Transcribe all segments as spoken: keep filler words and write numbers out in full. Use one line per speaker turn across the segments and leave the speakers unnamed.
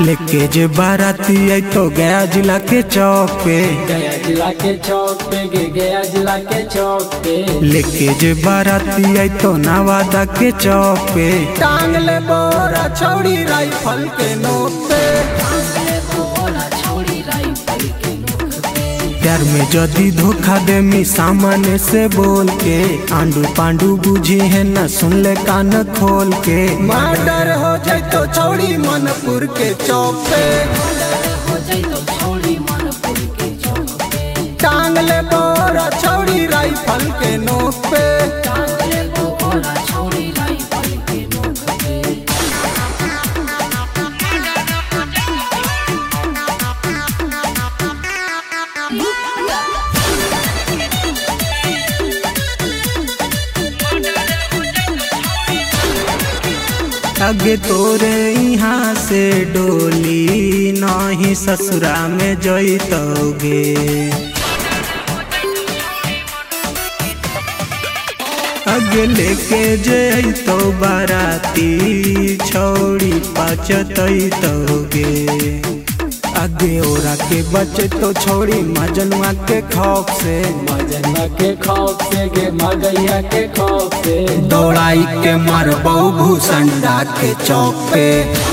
लेके जे बाराती आई तो गया जिला के चौक पे,
गया जिला के चौक पे, गे गया जिला के चौक पे।
लेके जे बाराती आई तो नवादा के चौक पे,
टांग ले बोरा छौड़ी राइफल के नोक पे।
प्यार में जदी धोखा दे मी सामने से बोल के, आंडू पांडू बुझी है न सुन ले कान खोल के।
मर्डर हो जाए तो छौड़ी मनपुर के चौक पे, टांग ले बोरा छौड़ी राइफल के नोक पे।
आगे तोरे यहाँ से डोली नहीं ससुरा में जइतोगे। आगे लेके जइतो बाराती छौड़ी पचतइतोगे। आगे ओरा के बचे तो छोड़ी मजनुआ के खौफ से,
मजनुआ के खौफ से, गे मगैया के खौफ से।
दौड़ाई के मरबौ भूसंडा के चौक पे,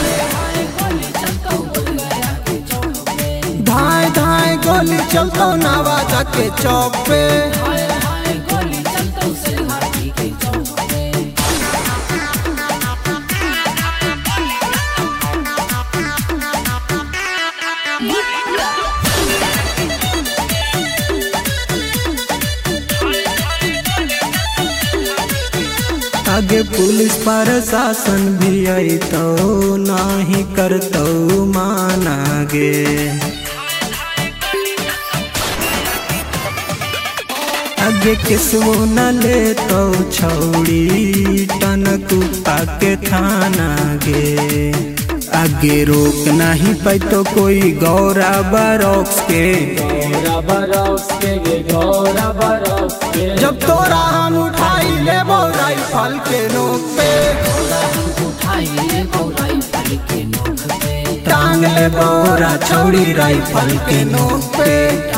धाए धाए गोली चलतो नवादा के चौक पे।
आगे पुलिस प्रशासन भी आई तो नहीं करतो मानागे। आगे किसवो न ले तो छौड़ी टनकुपा के थाना गे। आगे रोक नहीं पाई तो कोई गौरा बरौक्स के,
गौरा बरौक्स के, गे गौरा बरौक्स के।
जब तोरा हम उठाई ले राइफल के नोक पे, टांग ले बोरा छौड़ी राइफल के नोक पे।